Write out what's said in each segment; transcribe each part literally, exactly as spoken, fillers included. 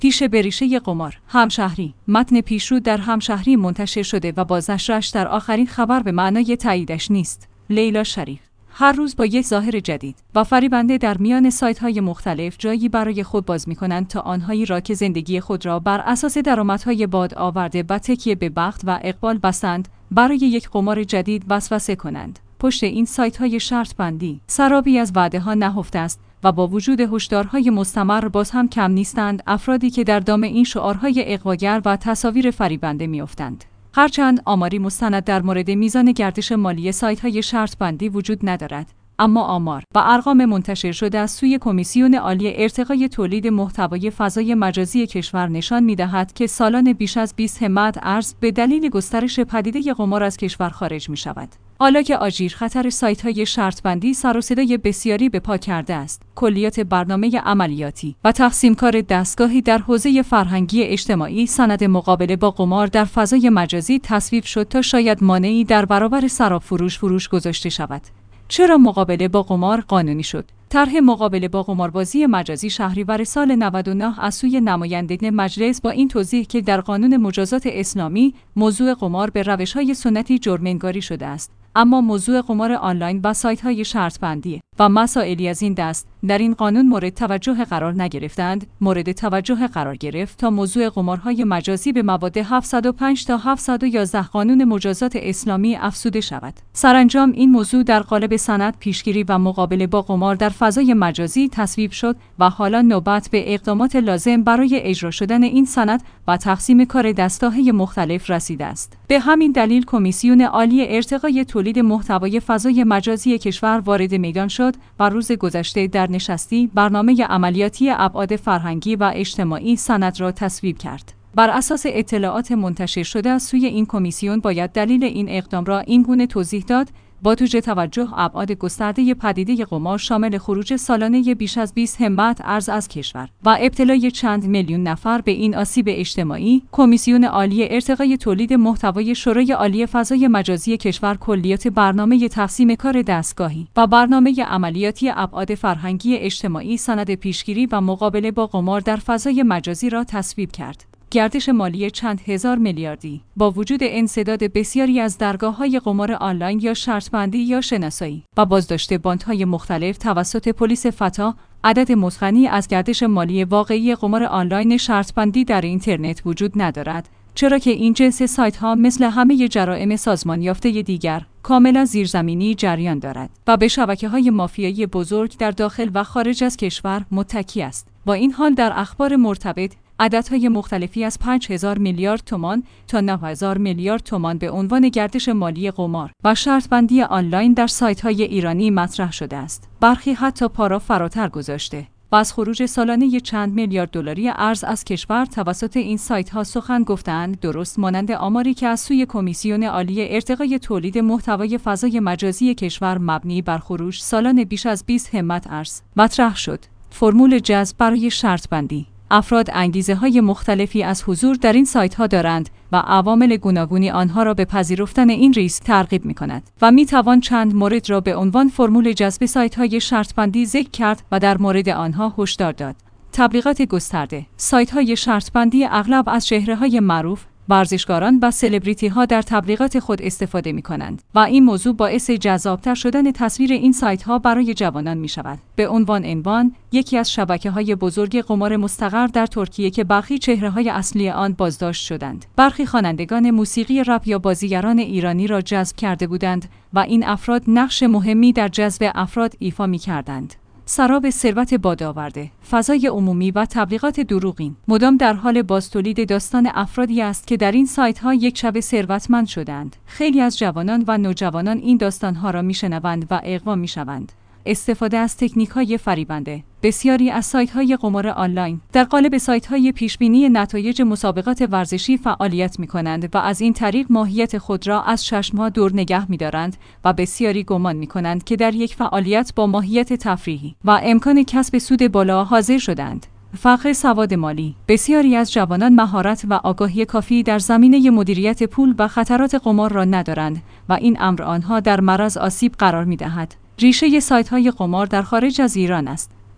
پیش بریشه قمار. همشهری. متن پیشرو در همشهری منتشر شده و بازنشرش در آخرین خبر به معنای تاییدش نیست. لیلا شریف. هر روز با یک ظاهر جدید و فریبنده در میان سایت‌های مختلف جایی برای خود باز می‌کنند تا آنهایی را که زندگی خود را بر اساس درآمدهای باد آورده و تکیه به بخت و اقبال بستند برای یک قمار جدید وسوسه کنند. پشت این سایت‌های شرط بندی سرابی از وعده‌ها نهفته است و با وجود هشدارهای مستمر باز هم کم نیستند افرادی که در دام این شعارهای اغواگر و تصاویر فریبنده می‌افتند. هرچند آماری مستند در مورد میزان گردش مالی سایت‌های شرط بندی وجود ندارد، اما آمار و ارقام منتشر شده از سوی کمیسیون عالی ارتقای تولید محتوای فضای مجازی کشور نشان می‌دهد که سالانه بیش از بیست همت ارز به دلیل گسترش پدیده قمار از کشور خارج می‌شود. حالا که آژیر خطر سایت‌های شرط بندی سر و صدای بسیاری به پا کرده است، کلیات برنامه عملیاتی و تقسیمکار دستگاهی در حوزه فرهنگی اجتماعی سند مقابله با قمار در فضای مجازی تصویب شد تا شاید مانعی در برابر سراب فروش فروش گذاشته شود. چرا مقابله با قمار قانونی شد؟ طرح مقابله با قماربازی مجازی شهریور سال نود و نه از سوی نمایندگان مجلس با این توضیح که در قانون مجازات اسلامی موضوع قمار به روش‌های سنتی جرم‌انگاری شده است، اما موضوع قمار آنلاین و سایت‌های شرط بندی و مسائلی از این دست در این قانون مورد توجه قرار نگرفتند. مورد توجه قرار گرفت تا موضوع قمارهای مجازی به مواد هفتصد و پنج تا هفتصد و یازده قانون مجازات اسلامی افزوده شود. سرانجام این موضوع در قالب سند پیشگیری و مقابله با قمار در فضای مجازی تصویب شد و حالا نوبت به اقدامات لازم برای اجرا شدن این سند و تقسیم کار دستگاه‌های مختلف رسیده است. به همین دلیل کمیسیون عالی ارتقای تولید محتوای فضای مجازی کشور وارد میدان شد و روز گذشته در نشستی برنامه عملیاتی ابعاد فرهنگی و اجتماعی سند را تصویب کرد. بر اساس اطلاعات منتشر شده از سوی این کمیسیون باید دلیل این اقدام را این گونه توضیح داد: با توجه توجه ابعاد گسترده پدیده قمار شامل خروج سالانه بیش از بیست همت ارز از کشور و ابتلای چند میلیون نفر به این آسیب اجتماعی، کمیسیون عالی ارتقای تولید محتوای شورای عالی فضای مجازی کشور کلیات برنامه تقسیم کار دستگاهی و برنامه عملیاتی ابعاد فرهنگی اجتماعی سند پیشگیری و مقابله با قمار در فضای مجازی را تصویب کرد. گردش مالی چند هزار میلیاردی با وجود انسداد بسیاری از درگاه‌های قمار آنلاین یا شرط‌بندی یا شناسایی و بازداشت باندهای مختلف توسط پلیس فتا، عدد متقنی از گردش مالی واقعی قمار آنلاین شرط‌بندی در اینترنت وجود ندارد، چرا که این جنس سایت‌ها مثل همه جرائم سازمان یافته دیگر کاملا زیرزمینی جریان دارد و به شبکه‌های مافیایی بزرگ در داخل و خارج از کشور متکی است. با این حال در اخبار مرتبط عددهای مختلفی از پنج هزار میلیارد تومان تا نه هزار میلیارد تومان به عنوان گردش مالی قمار و شرط‌بندی آنلاین در سایت‌های ایرانی مطرح شده است. برخی حتی پارا فراتر گذاشته و از خروج سالانه چند میلیارد دلاری ارز از کشور توسط این سایت‌ها سخن گفتند، درست مانند آماری که از سوی کمیسیون عالی ارتقای تولید محتوای فضای مجازی کشور مبنی بر خروج سالانه بیش از بیست همت ارز مطرح شد. فرمول جذب برای شرط‌بندی: افراد انگیزه‌های مختلفی از حضور در این سایت‌ها دارند و عوامل گوناگونی آنها را به پذیرفتن این ریسک ترغیب می‌کند و می‌توان چند مورد را به عنوان فرمول جذب سایت‌های شرط‌بندی ذکر کرد و در مورد آنها هشدار داد. تبلیغات گسترده: سایت‌های شرط‌بندی اغلب از چهره‌های معروف، ورزشکاران و سلبریتی‌ها در تبلیغات خود استفاده می‌کنند و این موضوع باعث جذاب‌تر شدن تصویر این سایت‌ها برای جوانان می‌شود. به عنوان عنوان، یکی از شبکه‌های بزرگ قمار مستقر در ترکیه که برخی چهره‌های اصلی آن بازداشت شدند. برخی خوانندگان موسیقی رپ یا بازیگران ایرانی را جذب کرده بودند و این افراد نقش مهمی در جذب افراد ایفا می‌کردند. سراب ثروت بادآورده، فضای عمومی و تبلیغات دروغین مدام در حال بازتولید داستان افرادی است که در این سایت‌ها یک شب ثروتمند شدند. خیلی از جوانان و نوجوانان این داستان‌ها را می‌شنوند و اغوا می‌شوند. استفاده از تکنیک‌های فریبنده: بسیاری از سایت‌های قمار آنلاین در قالب سایت‌های پیشبینی نتایج مسابقات ورزشی فعالیت می‌کنند و از این طریق ماهیت خود را از چشم‌ها دور نگه می‌دارند و بسیاری گمان می‌کنند که در یک فعالیت با ماهیت تفریحی و امکان کسب سود بالا حاضر شدند. فقر سواد مالی: بسیاری از جوانان مهارت و آگاهی کافی در زمینه مدیریت پول و خطرات قمار را ندارند و این امر آنها در معرض آسیب قرار می‌دهد. ریشه سایت‌های قمار در خارج از ایران است.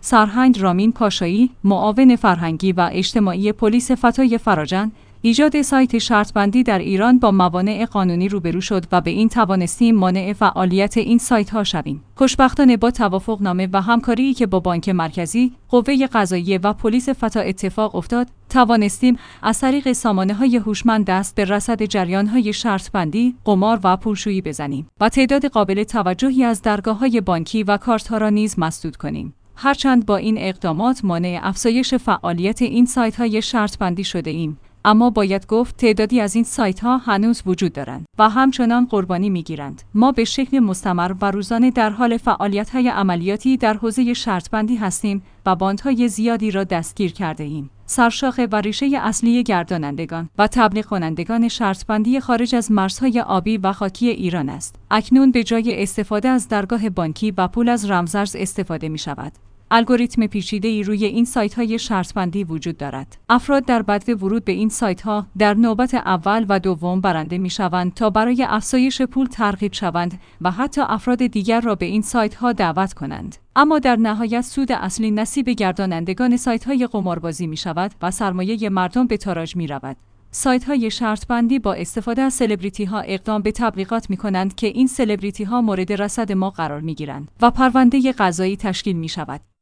سرهنگ رامین پاشایی، معاون فرهنگی و اجتماعی پلیس فتای فراجن، ایجاد سایت شرط بندی در ایران با موانع قانونی روبرو شد و به این توانستیم مانع فعالیت این سایت ها شویم. خوشبختانه با توافقنامه و همکاری که با بانک مرکزی، قوه قضاییه و پلیس فتا اتفاق افتاد، توانستیم از طریق سامانه های هوشمند دست به رصد جریان های شرط بندی، قمار و پولشویی بزنیم و تعداد قابل توجهی از درگاه های بانکی و کارت ها را نیز مسدود کنیم. هرچند با این اقدامات مانع افزایش فعالیت این سایت های شرط بندی شده ایم، اما باید گفت تعدادی از این سایت ها هنوز وجود دارند و همچنان قربانی میگیرند. ما به شکل مستمر و روزانه در حال فعالیت های عملیاتی در حوزه شرط بندی هستیم و باندهای زیادی را دستگیر کرده ایم. سرشاخه و ریشه اصلی گردانندگان و تبلیغ کنندگان شرط بندی خارج از مرزهای آبی و خاکی ایران است. اکنون به جای استفاده از درگاه بانکی و پول از رمزارز استفاده می شود. الگوریتم پیچیده‌ای روی این سایت‌های شرط بندی وجود دارد. افراد در بدو ورود به این سایت‌ها در نوبت اول و دوم برنده می‌شوند تا برای افزایش پول ترغیب شوند و حتی افراد دیگر را به این سایت‌ها دعوت کنند. اما در نهایت سود اصلی نصیب گردانندگان سایت‌های قماربازی می‌شود و سرمایه مردم به تاراج می‌رود. سایت‌های شرط بندی با استفاده از سلبریتی‌ها اقدام به تبلیغات می‌کنند که این سلبریتی‌ها مورد رصد ما قرار می‌گیرند و پرونده قضایی تشکیل می‌شود.